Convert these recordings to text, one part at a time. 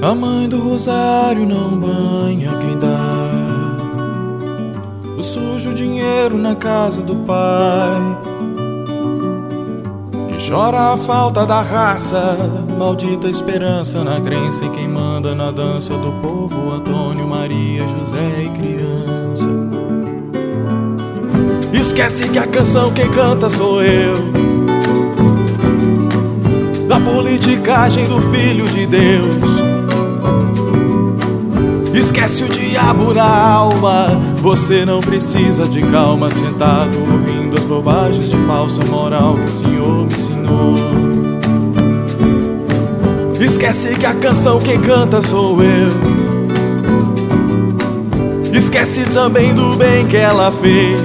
A mãe do rosário não banha quem dá o sujo dinheiro na casa do pai, que chora a falta da raça, maldita esperança na crença em quem manda na dança do povo, Antônio, Maria, José e criança. Esquece que a canção quem canta sou eu, da politicagem do Filho de Deus. Esquece o diabo na alma, você não precisa de calma, sentado ouvindo as bobagens de falsa moral que o Senhor me ensinou. Esquece que a canção quem canta sou eu, esquece também do bem que ela fez.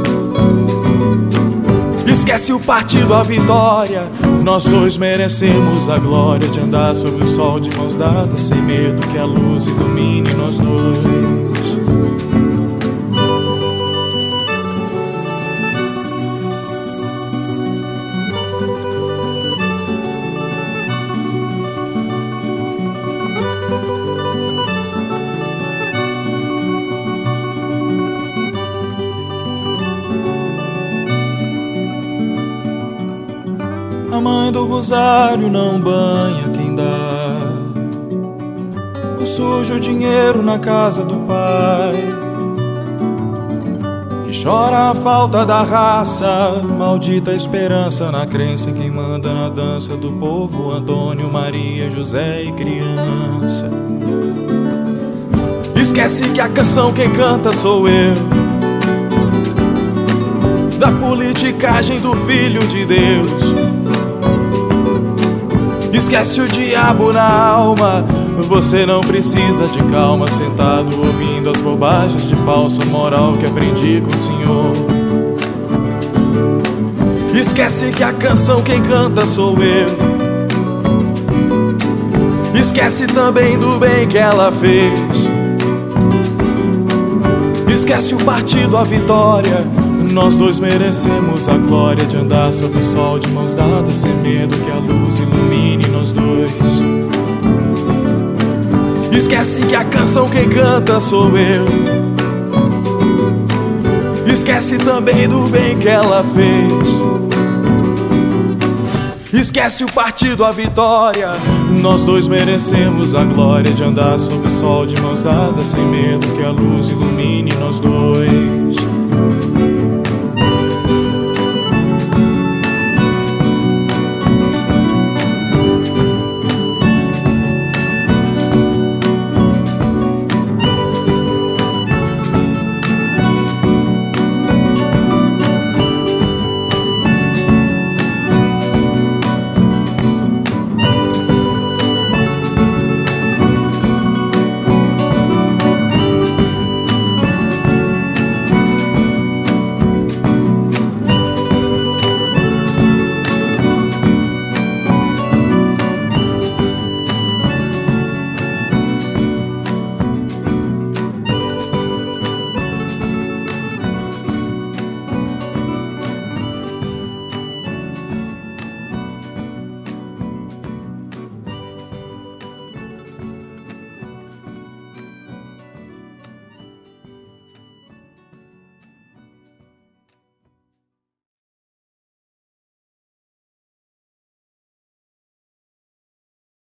Esquece o partido, a vitória, nós dois merecemos a glória de andar sobre o sol de mãos dadas, sem medo que a luz ilumine nós dois. A mãe do rosário não banha quem dá o sujo dinheiro na casa do pai, que chora a falta da raça, maldita esperança na crença em quem manda na dança do povo, Antônio, Maria, José e criança. Esquece que a canção quem canta sou eu, da politicagem do Filho de Deus. Esquece o diabo na alma, você não precisa de calma, sentado ouvindo as bobagens de falsa moral que aprendi com o Senhor. Esquece que a canção quem canta sou eu, esquece também do bem que ela fez. Esquece o partido, a vitória, nós dois merecemos a glória de andar sob o sol de mãos dadas, sem medo que a luz ilumine nós dois. Esquece que a canção quem canta sou eu, esquece também do bem que ela fez. Esquece o partido, a vitória, nós dois merecemos a glória de andar sob o sol de mãos dadas, sem medo que a luz ilumine nós dois.